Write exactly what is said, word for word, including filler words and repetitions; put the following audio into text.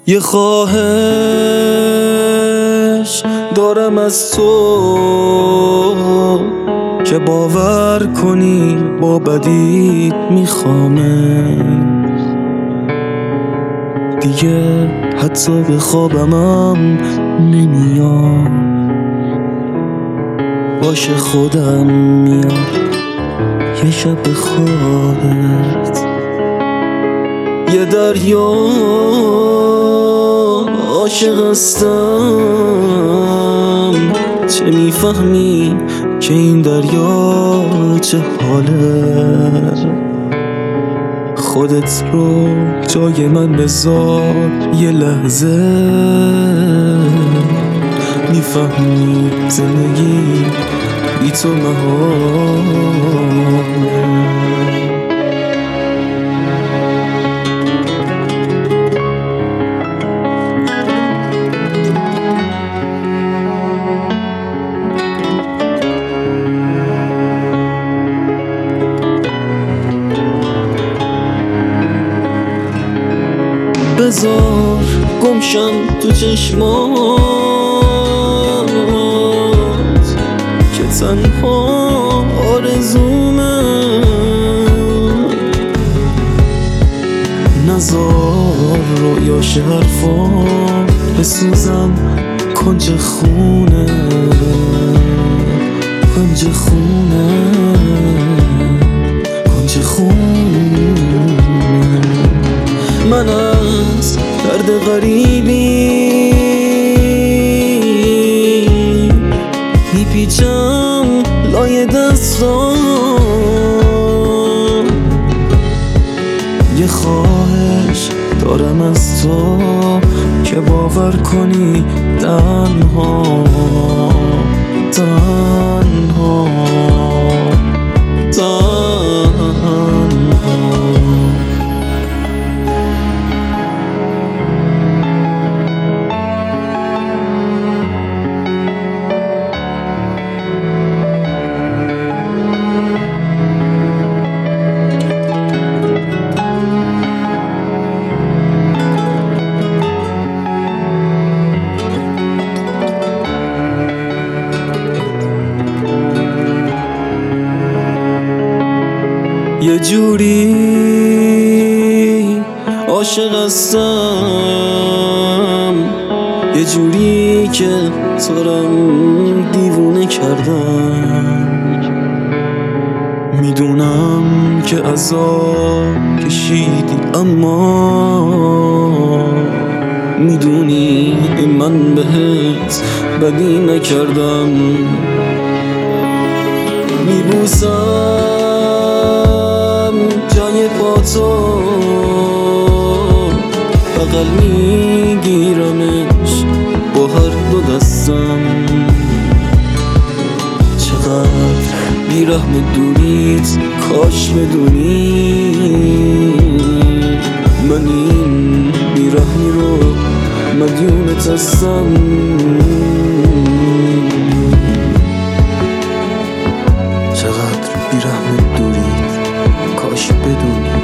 یه خواهش دارم از تو که باور کنی با بدیت میخوامه دیگه، حتی به خوابمم نمیاد، باشه خودم میاد یه شب به خوابت. یه دریا عاشق هستم، چه میفهمی که این دریا چه حاله؟ خودت رو جای من بذار یه لحظه، میفهمی زندگی بی تو محاله. بذار گمشم تو چشمات که تنها آرزومه، نذار رویاش حرفا بسوزم کنج خونه، کنج خونه، کنج خونه. من از درد غریبی میپیچم لای دستام، یه خواهش دارم از تو که باور کنی تنها تنها تنها. یه جوری عاشق هستم، یه جوری که ترم دیوونه کردم. میدونم که عذاب کشیدی، اما میدونی من بهت بدی نکردم. میبوسم جای پاتو، بغل میگیرمش با هر دو دستم. چقدر بیرحم دوریت، کاش بدونی من این بیرحمی رو مدیونت هستم. چقدر بیرحم دوریت، کاش بدونی